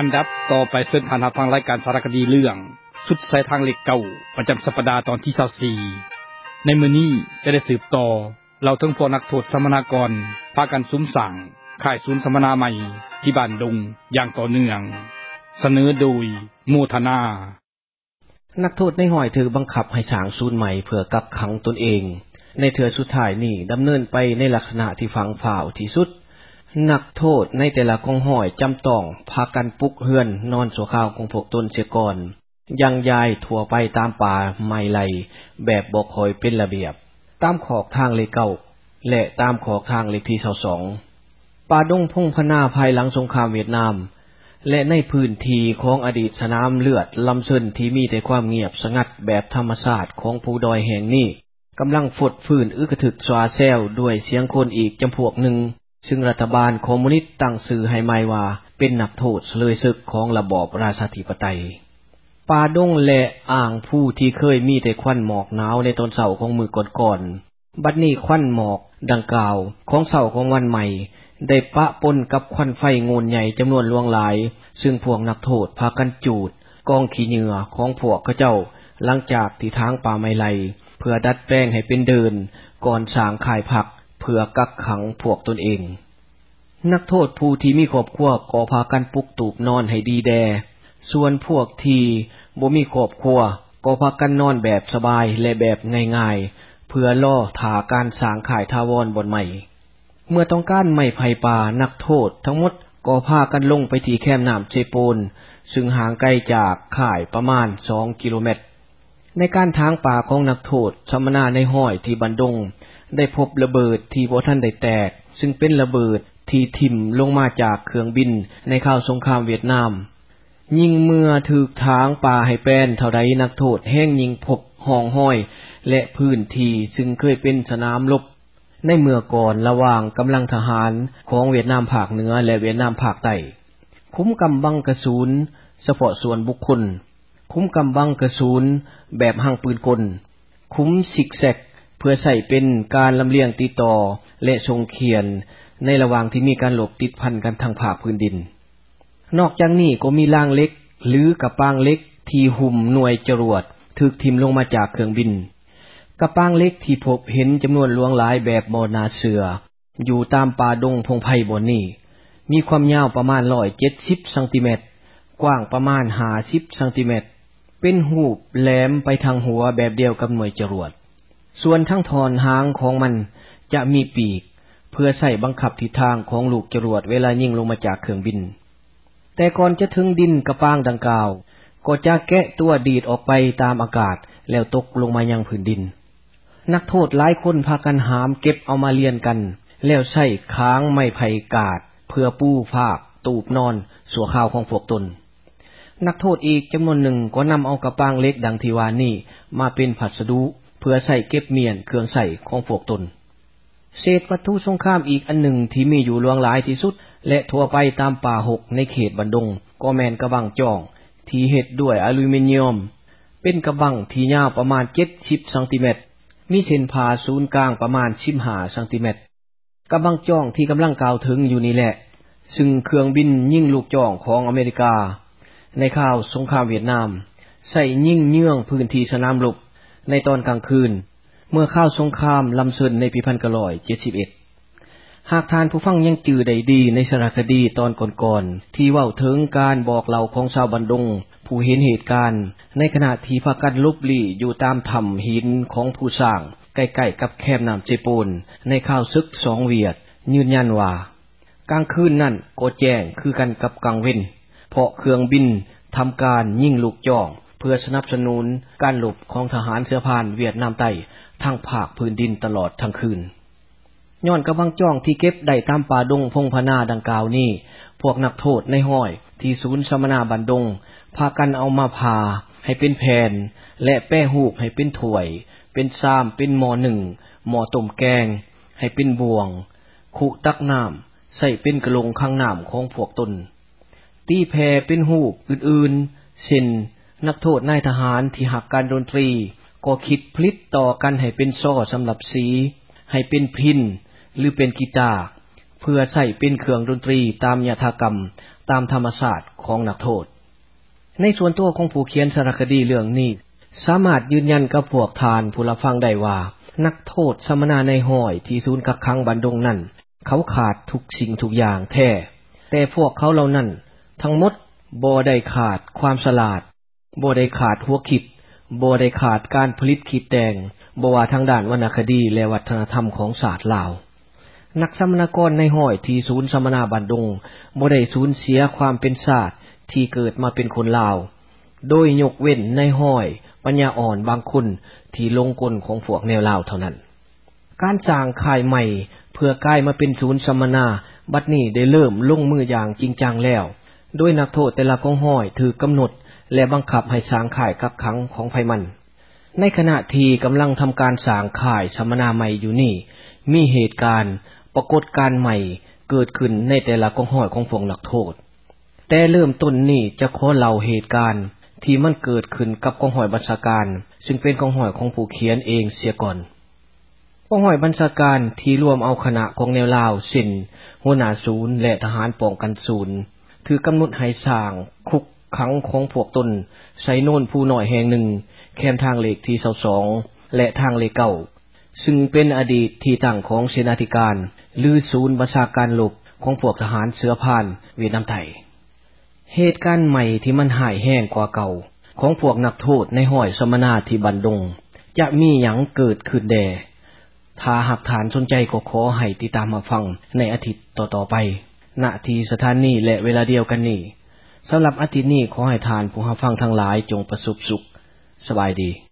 นดับต่อไปเชิญผ่านรับฟังรายการสารคดีเรื่องสุดสายทางเหล็กเก่าประจำสัปดาห์ตอนที่24ในมื้อนี้จะได้สืบต่อเราทั้งพวกนักโทษสัมมนากรพากันซุ้มสั่งค่ายศูนย์สัมมนาใหม่ที่บ้านดงอย่างต่อเนื่องเสนอโดยโมทนานักโทษในห้อยถือบังคับให้สร้างศูนย์ใหม่เพื่อกักขังตนเองในเทื่อสุดท้ายนี้ดำเนินไปในลักษณะที่ฝังฝ่าวที่สุดนักโทษในแต่ละกองห้อยจำต้องพากันปลุกเฮือนนอนชั่วคราวของพวกตนเสียก่อนยังย้ายทั่วไปตามป่าไม้ไร่แบบบ่ค่อยเป็นระเบียบตามขอกทางเลขเก้าและตามขอกทางเลขที่22ป่าดงพงพนาภายหลังสงครามเวียดนามและในพื้นที่ของอดีตสนามเลือดลำเซินที่มีแต่ความเงียบสงัดแบบธรรมชาติของภูดอยแห่งนี้กำลังฟดฟื้นอึกระทึกสวาแซวด้วยเสียงคนอีกจำพวกหนึ่งซึ่งรัฐบาลคอมมิวนิสต์ตั้งชื่อให้ใหม่ว่าเป็นนักโทษเลยศึกของระบอบราชาธิปไตยป่าดงและอ่างผู้ที่เคยมีแต่ควันหมอกหนาวในตอนเช้าของมื้อก่อนๆบัดนี้ควันหมอกดังกล่าวของเช้าของวันใหม่ได้ปะปนกับควันไฟโงนใหญ่จำนวนหลวงหลายซึ่งพวกนักโทษพากันจูดกองขี้เหงื่อของพวกเขาเจ้าหลังจากที่ทางป่าไม้ไร่เพื่อดัดแปลงให้เป็นเดินก่อนสร้างค่ายพักเพื่อกักขังพวกตนเองนักโทษผู้ที่มีครอบครัวก็พากันปลุกตูบนอนให้ดีแดส่วนพวกที่บ่มีครอบครัวก็พากันนอนแบบสบายและแบบง่ายๆเพื่อรอท่าการสร้างค่ายถาวรบนใหม่เมื่อต้องการไม้ไผ่ป่านักโทษทั้งหมดก็พากันลงไปที่แคมป์น้ำเจโปนซึ่งห่างไกลจากค่ายประมาณ2กิโลเมตรในการทางป่าของนักโทษสัมมนาในห้อยที่บันดงได้พบระเบิดที่บ่ทันได้แตกซึ่งเป็นระเบิดที่ถิ่มลงมาจากเครื่องบินในคราวสงครามเวียดนามยิงเมื่อถูกทางป่าให้แป้นเท่าใดนักโทษแห้งยิงพบห้องห้อยและพื้นที่ซึ่งเคยเป็นสนามรบในเมื่อก่อนระหว่างกำลังทหารของเวียดนามภาคเหนือและเวียดนามภาคใต้คุ้มกำบังกระสุนเฉพาะส่วนบุคคลคุ้มกำบังกระสุนแบบหั่งปืนกลคุ้มซิกแซกเพื่อใช้เป็นการลำเลียงติดต่อและทรงเขียนในระหว่างที่มีการหลบติดพันกันทางภาคพื้นดินนอกจากนี้ก็มีรางเล็กหรือกระปางเล็กที่หุ้มหน่วยจรวดถูกทิ่มลงมาจากเครื่องบินกระปางเล็กที่พบเห็นจำนวนหลวงหลายแบบบ่นาเสืออยู่ตามป่าดงพงไผ่บนนี้มีความยาวประมาณ170ซมกว้างประมาณ50ซมเป็นหูปแหลมไปทางหัวแบบเดียวกับหน่วยจรวดส่วนทั้งทอนหางของมันจะมีปีกเพื่อใช้บังคับทิศทางของลูกจรวดเวลายิงลงมาจากเครื่องบินแต่ก่อนจะถึงดินกระปางดังกล่าวก็จะแกะตัวดีดออกไปตามอากาศแล้วตกลงมายังพื้นดินนักโทษหลายคนพากันหามเก็บเอามาเรียนกันแล้วใช้ค้างไม้ไผ่กาดเพื่อปูภาคตูบนอนสัวข้าวของพวกตนนักโทษอีกจำนวนหนึ่งก็นำเอากระปางเล็กดังที่ว่านี้มาเป็นพัสดุเพื่อใส่เก็บเมียนเครื่องใส่ของพวกตนเศษวัตถุสงครามอีกอันหนึ่งที่มีอยู่หลวงหลายที่สุดและทั่วไปตามป่าหกในเขตบันดงก็แม่นกระบังจ้องที่เฮ็ดด้วยอลูมิเนียมเป็นกระบังที่ยาวประมาณ70ซมมีเส้นผ่าศูนย์กลางประมาณ15ซมกระบังจ้องที่กำลังกล่าวถึงอยู่นี่แหละซึ่งเครื่องบินยิงลูกจ้องของอเมริกาในคราวสงครามเวียดนามใส่ยิงเยื่องพื้นที่สนามรบในตอนกลางคืนเมื่อข้าวสงครามลำเซินในปี1971หากทานผู้ฟังยังจื่อได้ดีในสารคดีตอนก่อนๆที่เว้าถึงการบอกเล่าของชาวบันดงผู้เห็นเหตุการณ์ในขณะที่พากันลุบลี้อยู่ตามถ้ำหินของผู้สร้างใกล้ๆกับแคมป์น้ำเจโปนในข้าวศึก2เวียดยืนยันว่ากลางคืนนั่นก็แจ้งคือกันกับกลางเว้นเพราะเครื่องบินทำการยิงลูกจ้องเพื่อสนับสนุนการรบของทหารเสือพานเวียดนามใต้ทั้งภาคพื้นดินตลอดทั้งคืนย้อนกระบังจ้องที่เก็บได้ตามป่าดงพงพนาดังกล่าวนี้พวกนักโทษในห้อยที่ศูนย์สัมมนาบันดงพากันเอามาผ่าให้เป็นแผ่นและแป้หูปให้เป็นถ้วยเป็นซ้ำเป็นหม้อหนึ่งหม้อต้มแกงให้เป็นบ่วงคุตักน้ำใส่เป็นกระโหลกข้างน้ำของพวกตนตีแผ่เป็นหูปอื่นๆเช่นนักโทษนายทหารที่หักการดนตรีก็คิดผลิตต่อกันให้เป็นซ้อสำหรับสีให้เป็นพิณหรือเป็นกีตาร์เพื่อใส่เป็นเครื่องดนตรีตามยถากรรมตามธรรมชาติของนักโทษในส่วนตัวของผู้เขียนสารคดีเรื่องนี้สามารถยืนยันกับพวกทานผู้รับฟังได้ว่านักโทษสมณะในห้อยที่ศูนย์กักขังบันดงนั้นเขาขาดทุกสิ่งทุกอย่างแท้แต่พวกเขาเหล่านั้นทั้งหมดบ่ได้ขาดความฉลาดบ่ได้ขาดหัวคิดบ่ได้ขาดการผลิตคิดแต่งบ่ว่าทางด้านวรรณคดีและวัฒนธรรมของศาสตร์ลาวนักสมณกรในห้อยที่ศูนย์สมณะบันดงบ่ได้สูญเสียความเป็นศาสตร์ที่เกิดมาเป็นคนลาวโดยยกเว้นในห้อยปัญญาอ่อนบางคนที่ลงกลของพวกแนวลาวเท่านั้นการสร้างค่ายใหม่เพื่อกลายมาเป็นศูนย์สมณะบัดนี้ได้เริ่มลงมืออย่างจริงจังแล้วโดยนักโทษแต่ละกองห้อยถือกำหนดและบังคับให้สร้างค่ายกักขังของไผมันในขณะที่กำลังทำการสร้างค่ายสมณะใหม่อยู่นี่มีเหตุการณ์ปรากฏการณ์ใหม่เกิดขึ้นในแต่ละกองห้อยของพวกนักโทษแต่เริ่มต้นนี้จะขอเล่าเหตุการณ์ที่มันเกิดขึ้นกับกองห้อยบัญชาการซึ่งเป็นกองห้อยของผู้เขียนเองเสียก่อนกองห้อยบัญชาการที่รวมเอาคณะของแนวลาวเช่นหัวหน้าศูนย์และทหารป้องกันศูนย์ถือกำหนดให้สร้างคุกขังของพวกตนใช้โน่นผู้น้อยแห่งหนึ่งแคมทางเลขที่22และทางเลข9ซึ่งเป็นอดีตที่ตั้งของเสนาธิการหรือศูนย์บัญชาการลบของพวกทหารเสือพานเวียดนามไทยเหตุการณ์ใหม่ที่มันหายแห้งกว่าเก่าของพวกนักโทษในห้อยสมณะที่บันดงจะมีหยังเกิดขึ้นแด่ถ้าหากฐานสนใจก็ขอให้ติดตามมาฟังในอาทิตย์ต่อๆไปณที่สถานีและเวลาเดียวกันนี้สำหรับอาทิตย์นี้ขอให้ทานผู้รับฟังทั้งหลายจงประสบสุขสบายดี